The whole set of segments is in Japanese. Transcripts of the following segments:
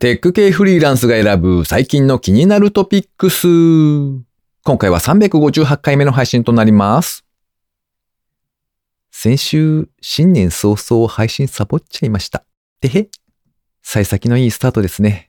テック系フリーランスが選ぶ最近の気になるトピックス。今回は358回目の配信となります。先週、新年早々配信サボっちゃいました。てへ。幸先のいいスタートですね。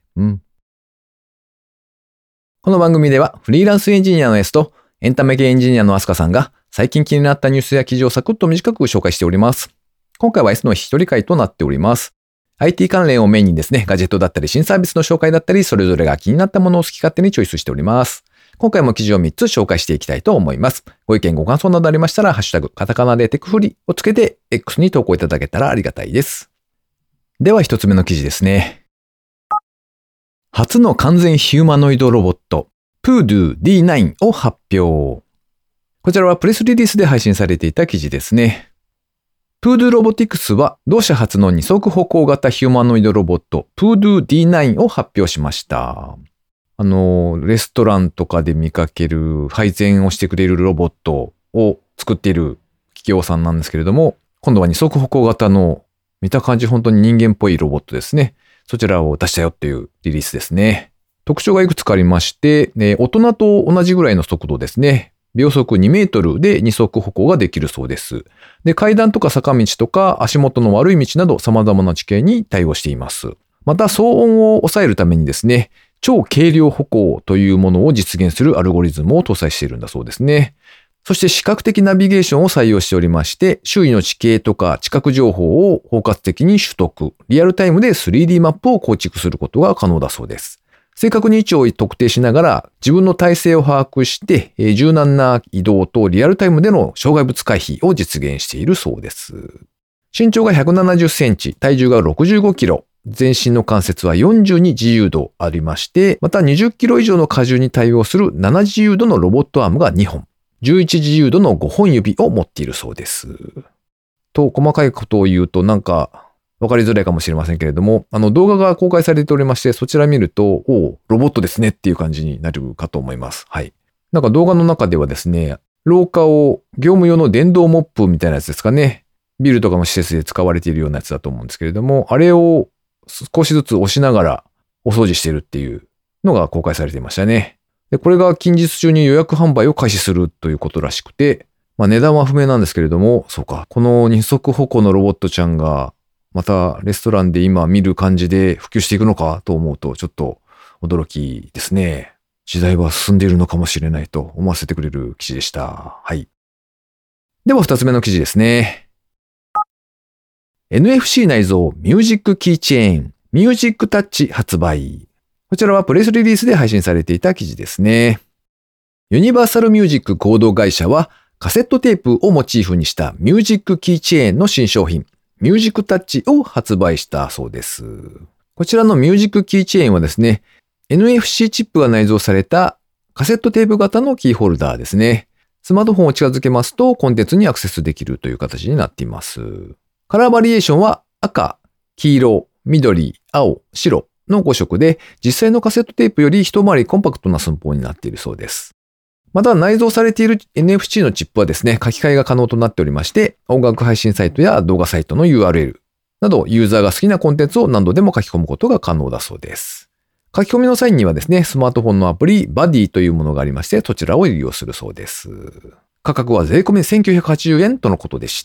この番組ではフリーランスエンジニアの S とエンタメ系エンジニアのアスカさんが最近気になったニュースや記事をサクッと短く紹介しております。今回は S の一人会となっております。IT 関連をメインにですね、ガジェットだったり新サービスの紹介だったり、それぞれが気になったものを好き勝手にチョイスしております。今回も記事を3つ紹介していきたいと思います。ご意見ご感想などありましたら、ハッシュタグ、カタカナでテクフリをつけて X に投稿いただけたらありがたいです。では一つ目の記事ですね。初の完全ヒューマノイドロボット、Pudu D9 を発表。こちらはプレスリリースで配信されていた記事ですね。Pudu Robotics は同社初の二足歩行型ヒューマノイドロボット Pudu D9 を発表しました。レストランとかで見かける配膳をしてくれるロボットを作っている企業さんなんですけれども、今度は二足歩行型の見た感じ本当に人間っぽいロボットですね。そちらを出したよっていうリリースですね。特徴がいくつかありまして、大人と同じぐらいの速度ですね。秒速2メートルで二足歩行ができるそうです。で、階段とか坂道とか足元の悪い道など様々な地形に対応しています。また騒音を抑えるためにですね、超軽量歩行というものを実現するアルゴリズムを搭載しているんだそうですね。そして視覚的ナビゲーションを採用しておりまして、周囲の地形とか地殻情報を包括的に取得、リアルタイムで 3D マップを構築することが可能だそうです。正確に位置を特定しながら自分の体勢を把握して柔軟な移動とリアルタイムでの障害物回避を実現しているそうです。身長が170センチ、体重が65キロ、全身の関節は42自由度ありまして、また20キロ以上の荷重に対応する7自由度のロボットアームが2本、11自由度の5本指を持っているそうです。と、細かいことを言うとなんかわかりづらいかもしれませんけれども、動画が公開されておりまして、そちら見ると、ロボットですねっていう感じになるかと思います。はい。なんか動画の中ではですね、廊下を業務用の電動モップみたいなやつですかね。ビルとかの施設で使われているようなやつだと思うんですけれども、あれを少しずつ押しながらお掃除しているっていうのが公開されていましたね。で、これが近日中に予約販売を開始するということらしくて、値段は不明なんですけれども、そうか、この二足歩行のロボットちゃんが、またレストランで今見る感じで普及していくのかと思うとちょっと驚きですね。時代は進んでいるのかもしれないと思わせてくれる記事でした。はい。では二つ目の記事ですね。NFC 内蔵ミュージックキーチェーンミュージックタッチ発売。こちらはプレスリリースで配信されていた記事ですね。ユニバーサルミュージック合同会社はカセットテープをモチーフにしたミュージックキーチェーンの新商品ミュージックタッチを発売したそうです。こちらのミュージックキーチェーンはですね、NFC チップが内蔵されたカセットテープ型のキーホルダーですね。スマートフォンを近づけますとコンテンツにアクセスできるという形になっています。カラーバリエーションは赤、黄色、緑、青、白の5色で実際のカセットテープより一回りコンパクトな寸法になっているそうです。また内蔵されている NFC のチップはですね、書き換えが可能となっておりまして、音楽配信サイトや動画サイトの URL などユーザーが好きなコンテンツを何度でも書き込むことが可能だそうです。書き込みの際にはですね、スマートフォンのアプリ Buddy というものがありまして、そちらを利用するそうです。価格は税込み1980円とのことでした。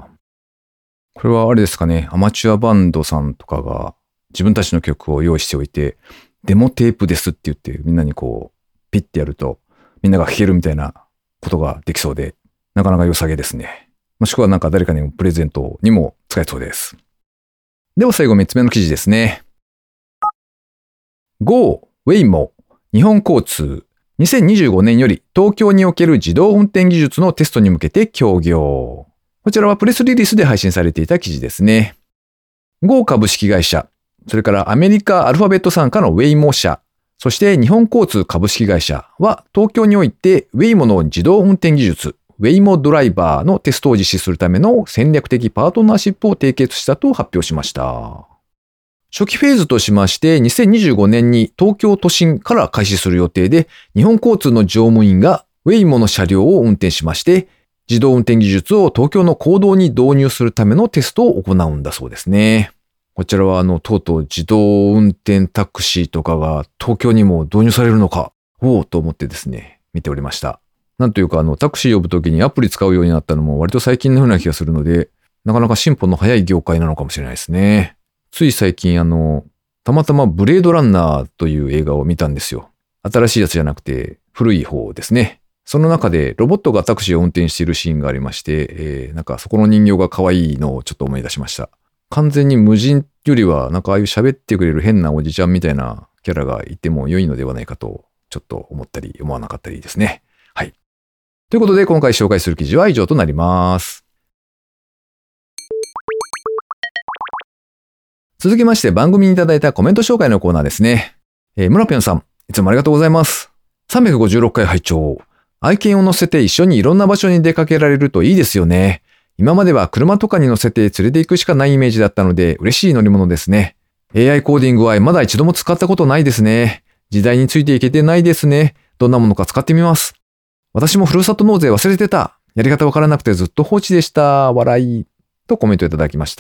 これはあれですかね、アマチュアバンドさんとかが自分たちの曲を用意しておいて、デモテープですって言ってみんなにこうピッてやると、みんなが弾けるみたいなことができそうで、なかなか良さげですね。もしくはなんか誰かにもプレゼントにも使えそうです。では最後3つ目の記事ですね。Go、Waymo、日本交通、2025年より東京における自動運転技術のテストに向けて協業。こちらはプレスリリースで配信されていた記事ですね。Go 株式会社、それからアメリカアルファベット傘下の Waymo 社、そして日本交通株式会社は東京において Waymo の自動運転技術 Waymo ドライバーのテストを実施するための戦略的パートナーシップを締結したと発表しました。初期フェーズとしまして2025年に東京都心から開始する予定で、日本交通の乗務員が Waymo の車両を運転しまして自動運転技術を東京の公道に導入するためのテストを行うんだそうですね。 こちらはとうとう自動運転タクシーとかが東京にも導入されるのか、おおと思ってですね、見ておりました。なんというかタクシー呼ぶときにアプリ使うようになったのも割と最近のような気がするので、なかなか進歩の早い業界なのかもしれないですね。つい最近たまたまブレードランナーという映画を見たんですよ。新しいやつじゃなくて古い方ですね。その中でロボットがタクシーを運転しているシーンがありまして、なんかそこの人形が可愛いのをちょっと思い出しました。完全に無人よりはなんかああいう喋ってくれる変なおじちゃんみたいなキャラがいても良いのではないかとちょっと思ったり思わなかったりですね。はい。ということで今回紹介する記事は以上となります。続きまして番組にいただいたコメント紹介のコーナーですね。村ぴょんさん、いつもありがとうございます。356回拝聴。愛犬を乗せて一緒にいろんな場所に出かけられるといいですよね。今までは車とかに乗せて連れて行くしかないイメージだったので嬉しい乗り物ですね。AI コーディングはまだ一度も使ったことないですね。時代についていけてないですね。どんなものか使ってみます。私もふるさと納税忘れてた。やり方わからなくてずっと放置でした。笑い。とコメントいただきました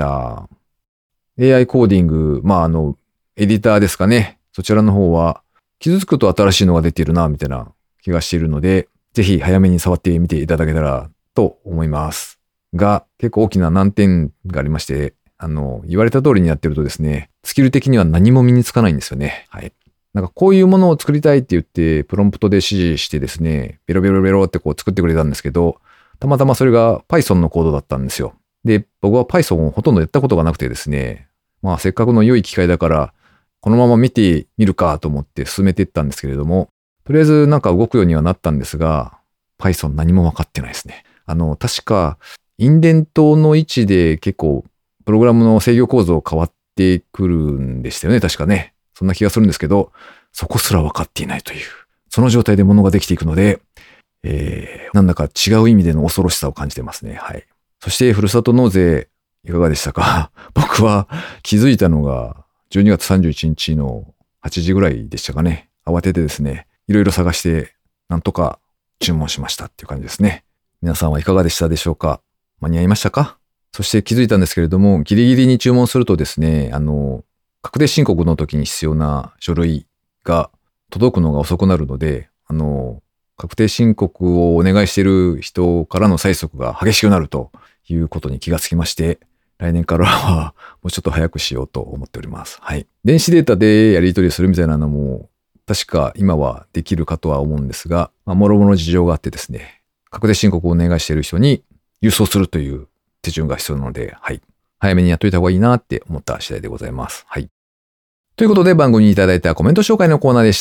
。AI コーディング、エディターですかね。そちらの方は傷つくと新しいのが出ているな、みたいな気がしているので、ぜひ早めに触ってみていただけたらと思います。が、結構大きな難点がありまして、言われた通りにやってるとですね、スキル的には何も身につかないんですよね。はい。なんかこういうものを作りたいって言って、プロンプトで指示してですね、ベロベロベロってこう作ってくれたんですけど、たまたまそれが Python のコードだったんですよ。で、僕は Python をほとんどやったことがなくてですね、せっかくの良い機会だから、このまま見てみるかと思って進めていったんですけれども、とりあえずなんか動くようにはなったんですが、Python 何も分かってないですね。確か、インデントの位置で結構、プログラムの制御構造変わってくるんでしたよね、確かね。そんな気がするんですけど、そこすら分かっていないという。その状態で物ができていくので、なんだか違う意味での恐ろしさを感じてますね。はい。そして、ふるさと納税、いかがでしたか？僕は気づいたのが、12月31日の8時ぐらいでしたかね。慌ててですね、いろいろ探して、なんとか注文しましたっていう感じですね。皆さんはいかがでしたでしょうか？間に合いましたか？そして気づいたんですけれども、ギリギリに注文するとですね、確定申告の時に必要な書類が届くのが遅くなるので、確定申告をお願いしている人からの催促が激しくなるということに気がつきまして、来年からはもうちょっと早くしようと思っております。はい。電子データでやり取りするみたいなのも、確か今はできるかとは思うんですが、もろもろ事情があってですね、確定申告をお願いしている人に郵送するという手順が必要なので、はい。早めにやっといた方がいいなって思った次第でございます。はい。ということで番組にいただいたコメント紹介のコーナーでした。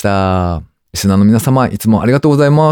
リスナーの皆様、いつもありがとうございます。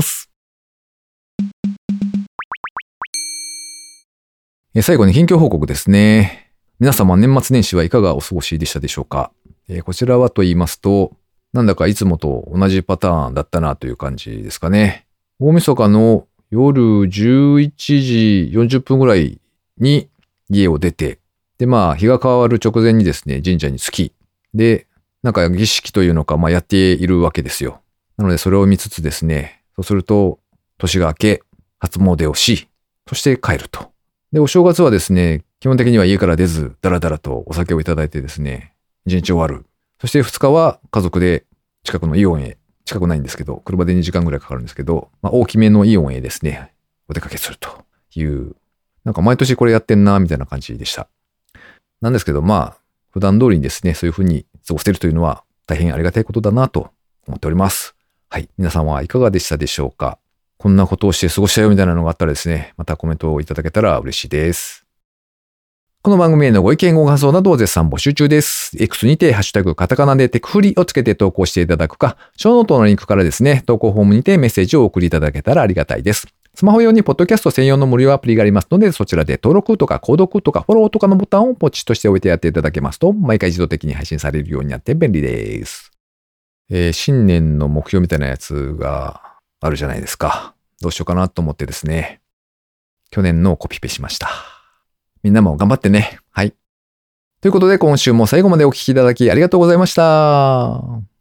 最後に近況報告ですね。皆様年末年始はいかがお過ごしでしたでしょうか？こちらはと言いますと、なんだかいつもと同じパターンだったなという感じですかね。大晦日の夜11時40分ぐらいに家を出て、で日が変わる直前にですね、神社に着き、で、なんか儀式というのか、やっているわけですよ。なのでそれを見つつですね、そうすると年が明け、初詣をし、そして帰ると。で、お正月はですね、基本的には家から出ず、だらだらとお酒をいただいてですね、一日終わる。そして2日は家族で近くのイオンへ、近くないんですけど、車で2時間ぐらいかかるんですけど、大きめのイオンへですね、お出かけするという、なんか毎年これやってんな、みたいな感じでした。なんですけど、普段通りにですね、そういう風に過ごせるというのは大変ありがたいことだなと思っております。はい。皆さんはいかがでしたでしょうか？こんなことをして過ごしたよみたいなのがあったらですね、またコメントをいただけたら嬉しいです。この番組へのご意見ご感想などを絶賛募集中です。X にてハッシュタグカタカナでテクフリをつけて投稿していただくか、ショーノートのリンクからですね、投稿フォームにてメッセージをお送りいただけたらありがたいです。スマホ用にポッドキャスト専用の無料アプリがありますので、そちらで登録とか購読とかフォローとかのボタンをポチッとしておいてやっていただけますと、毎回自動的に配信されるようになって便利です。新年の目標みたいなやつがあるじゃないですか。どうしようかなと思ってですね、去年のをコピペしました。みんなも頑張ってね。はい。ということで今週も最後までお聞きいただきありがとうございました。